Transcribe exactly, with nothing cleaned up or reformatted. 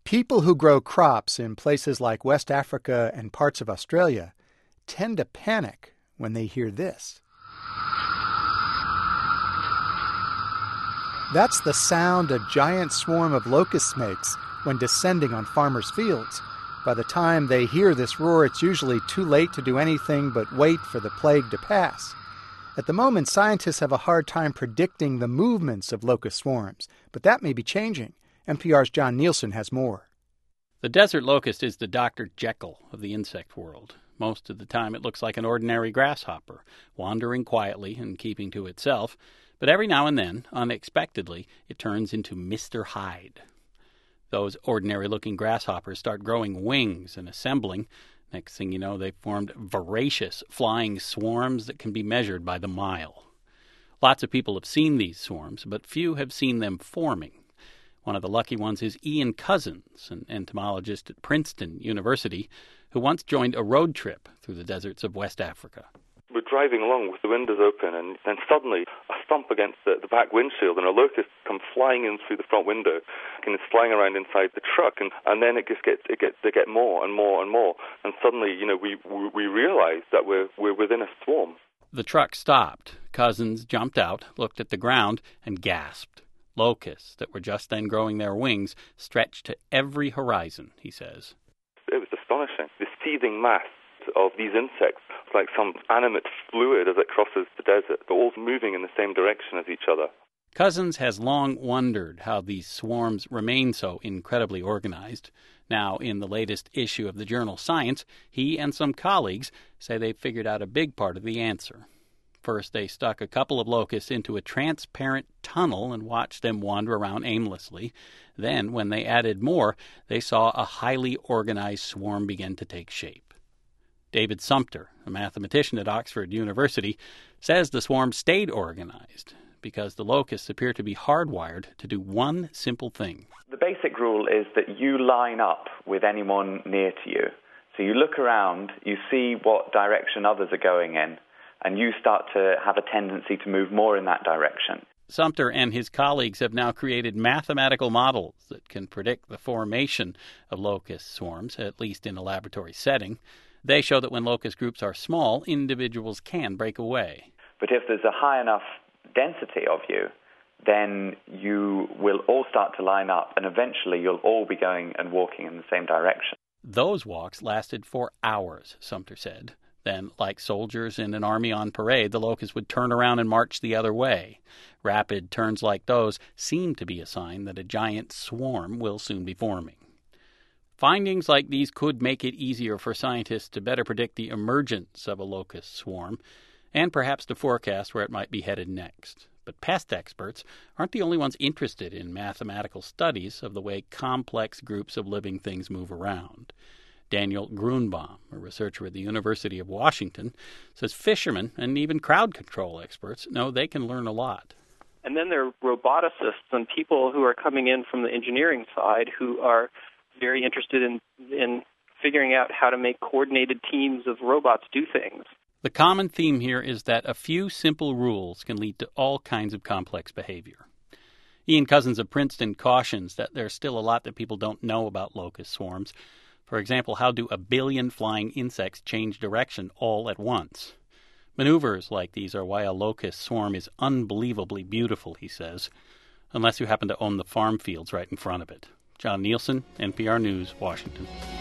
People who grow crops in places like West Africa and parts of Australia tend to panic when they hear this. That's the sound a giant swarm of locusts makes when descending on farmers' fields. By the time they hear this roar, it's usually too late to do anything but wait for the plague to pass. At the moment, scientists have a hard time predicting the movements of locust swarms, but that may be changing. N P R's John Nielsen has more. The desert locust is the Doctor Jekyll of the insect world. Most of the time it looks like an ordinary grasshopper, wandering quietly and keeping to itself. But every now and then, unexpectedly, it turns into Mister Hyde. Those ordinary-looking grasshoppers start growing wings and assembling. Next thing you know, they've formed voracious flying swarms that can be measured by the mile. Lots of people have seen these swarms, but few have seen them forming. One of the lucky ones is Ian Cousins, an entomologist at Princeton University, who once joined a road trip through the deserts of West Africa. We're driving along with the windows open, and then suddenly I thump against the, the back windshield, and a locust comes flying in through the front window, and is flying around inside the truck, and, and then it just gets it gets they get more and more and more, and suddenly, you know, we we, we realise that we're we're within a swarm. The truck stopped. Cousins jumped out, looked at the ground, and gasped. Locusts that were just then growing their wings stretched to every horizon, he says. It was astonishing. The seething mass of these insects, like some animate fluid as it crosses the desert, but all moving in the same direction as each other. Cousins has long wondered how these swarms remain so incredibly organized. Now, in the latest issue of the journal Science, he and some colleagues say they've figured out a big part of the answer. First, they stuck a couple of locusts into a transparent tunnel and watched them wander around aimlessly. Then, when they added more, they saw a highly organized swarm begin to take shape. David Sumpter, a mathematician at Oxford University, says the swarm stayed organized because the locusts appear to be hardwired to do one simple thing. The basic rule is that you line up with anyone near to you. So you look around, you see what direction others are going in, and you start to have a tendency to move more in that direction. Sumpter and his colleagues have now created mathematical models that can predict the formation of locust swarms, at least in a laboratory setting. They show that when locust groups are small, individuals can break away. But if there's a high enough density of you, then you will all start to line up, and eventually you'll all be going and walking in the same direction. Those walks lasted for hours, Sumpter said. Then, like soldiers in an army on parade, the locusts would turn around and march the other way. Rapid turns like those seem to be a sign that a giant swarm will soon be forming. Findings like these could make it easier for scientists to better predict the emergence of a locust swarm, and perhaps to forecast where it might be headed next. But pest experts aren't the only ones interested in mathematical studies of the way complex groups of living things move around. Daniel Grunbaum, a researcher at the University of Washington, says fishermen and even crowd control experts know they can learn a lot. And then there are roboticists and people who are coming in from the engineering side who are very interested in, in figuring out how to make coordinated teams of robots do things. The common theme here is that a few simple rules can lead to all kinds of complex behavior. Ian Cousins of Princeton cautions that there's still a lot that people don't know about locust swarms. For example, how do a billion flying insects change direction all at once? Maneuvers like these are why a locust swarm is unbelievably beautiful, he says, unless you happen to own the farm fields right in front of it. John Nielsen, N P R News, Washington.